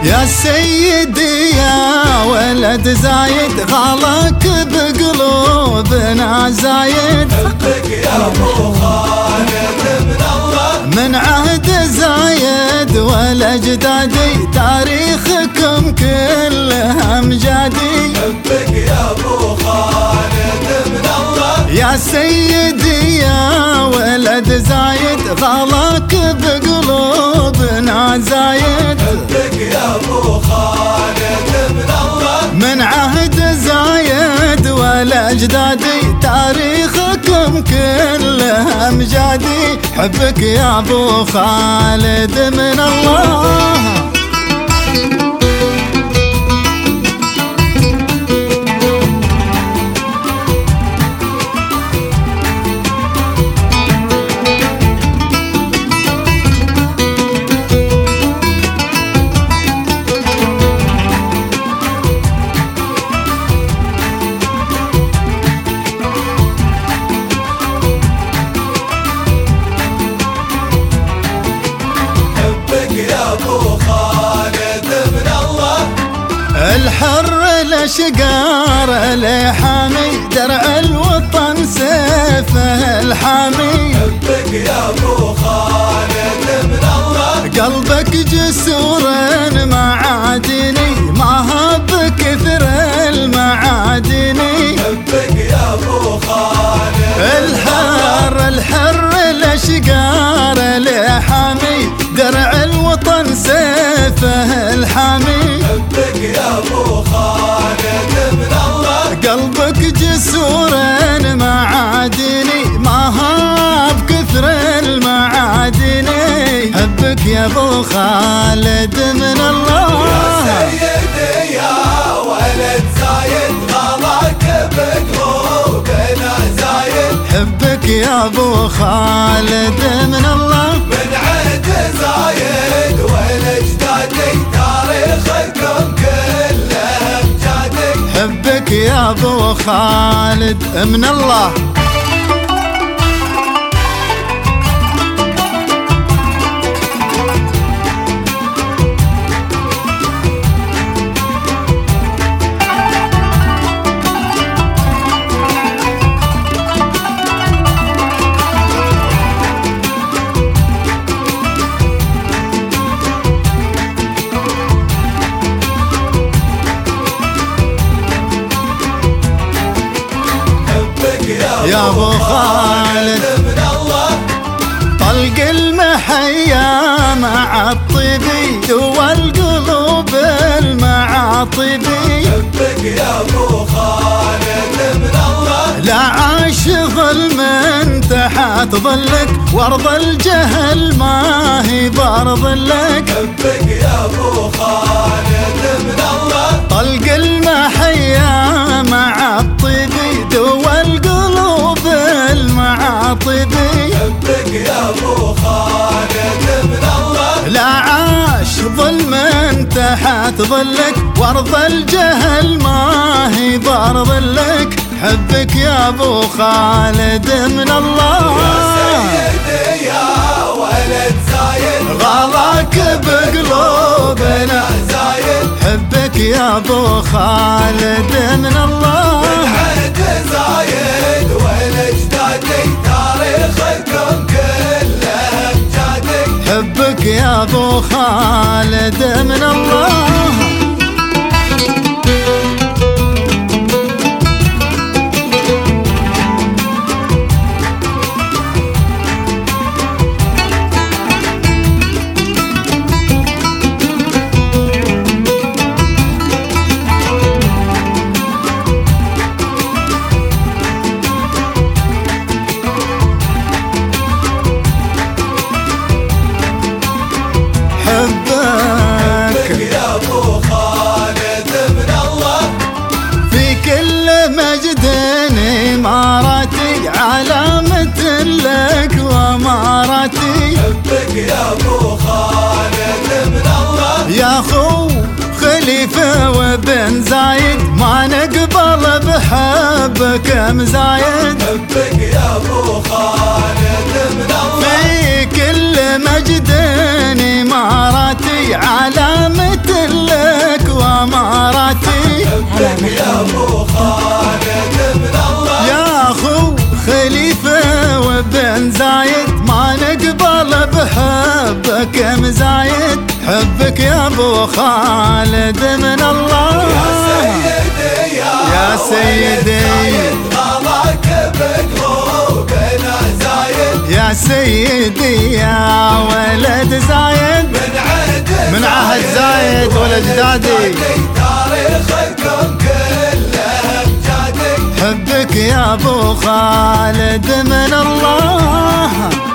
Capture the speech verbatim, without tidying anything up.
يا سيدي يا ولد زايد غالك بقلوبنا زايد. حبك يا ابو خالد من الله من عهد زايد والاجدادي تاريخكم كله امجادي. حبك يا ابو خالد من الله يا سيدي يا ولد زايد غالك بقلوبنا زايد. حبك يا ابو خالد من الله من عهد زايد والاجدادي تاريخكم كله امجادي. حبك يا ابو خالد من الله. الحر الاشقار الحامي درع الوطن سيفه الحامي. حبك يا ابو خالد من الله قلبك جسور معادني ما هب كثر المعادني. حبك يا ابو خالد الحر الحر الاشقار الحامي درع الوطن سيفه الحامي. حبك يا ابو خالد من الله قلبك جسور معادني ما هاب كثر المعادني. حبك يا ابو خالد من الله. يا سيدي يا ولد زايد غلاك بقلوبنا زايد. حبك يا ابو خالد من الله. من عهد زايد والاجدادي تاريخكم كله امجادي. حبك يا ابو خالد من الله. يا ابو خالد من الله طلق المحيا مع الطبي دوا القلوب المعاطبي. حبك يا ابو خالد من الله لا عاش ظلم تحت ظلك وارض الجهل ما هي بارض لك. حبك يا ابو خالد من الله طلق المحيا مع الطبي دوا القلوب المعاطبي. حبك يا ابو خالد من الله لا عاش ظلم تحت ظلك وارض الجهل ما هي بارض لك. حبك يا ابو خالد من الله. يا سيدي يا ولد زايد غلاك بقلوبنا زايد. حبك يا ابو خالد من الله. من عهد زايد والاجدادي تاريخكم كله امجادي. حبك يا ابو خالد من الله. حبك يا ابو خالد من الله في كل مجد اماراتي علامة لك واماراتي. حبك يا ابو خالد من الله يا خو خليفة وبن زايد ما نقبل بحبك مزايد. حبك يا ابو خالد من الله في كل لمجد إماراتي علامة لك وأماراتي. حبك يا أبو خالد من الله يا أخو خليفة وبن زايد ما نقبل بحبك مزايد. حبك يا أبو خالد من الله. يا سيدي يا غلاك بقلوبنا زايد. يا سيدي يا ولد زايد من عهد من عهد زايد ولد دادي. تاريخكم كله امجادي. حبك يا أبو خالد من الله.